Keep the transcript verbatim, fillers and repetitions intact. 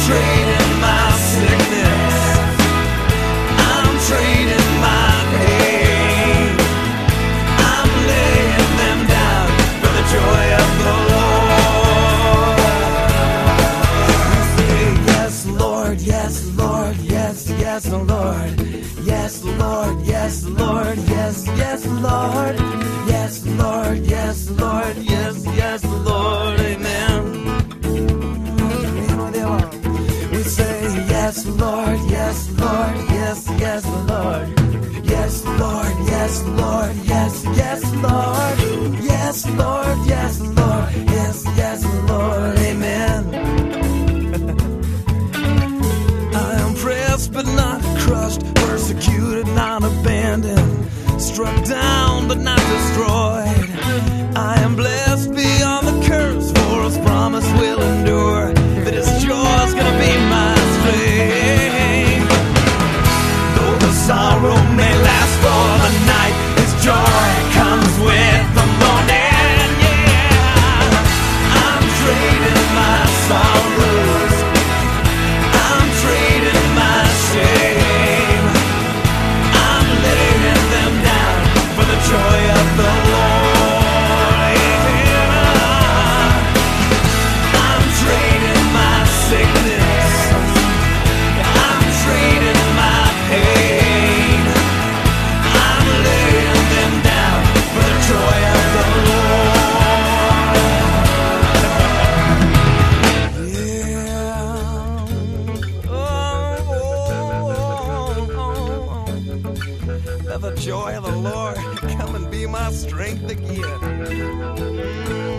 trading my sickness, I'm trading my pain, I'm laying them down for the joy of the Lord. We say yes, Lord, yes, Lord, yes, yes, Lord. Yes, Lord, yes, Lord, yes, yes, Lord. Yes, Lord, yes, Lord, yes, yes, Lord, amen. We say yes, Lord, yes, Lord, yes, yes, Lord. Yes, Lord, yes, Lord, yes, yes, Lord. Yes, Lord, yes, Lord, yes, yes, Lord, amen. I am pressed but not crushed, persecuted, not abandoned, struck down but not destroyed. I am blessed beyond the curse, for His promise will endure, that His joy is gonna be my strength. Though the sorrow may last for the night, His joy comes with the morning. Yeah, I'm trading my sorrows, I'm trading my shame, I'm laying them down for the joy of the Lord. Yeah. I'm trading my sickness, I'm trading my pain, I'm laying them down for the joy of the Lord. Yeah. Oh, let the joy of the Lord come and be my strength again.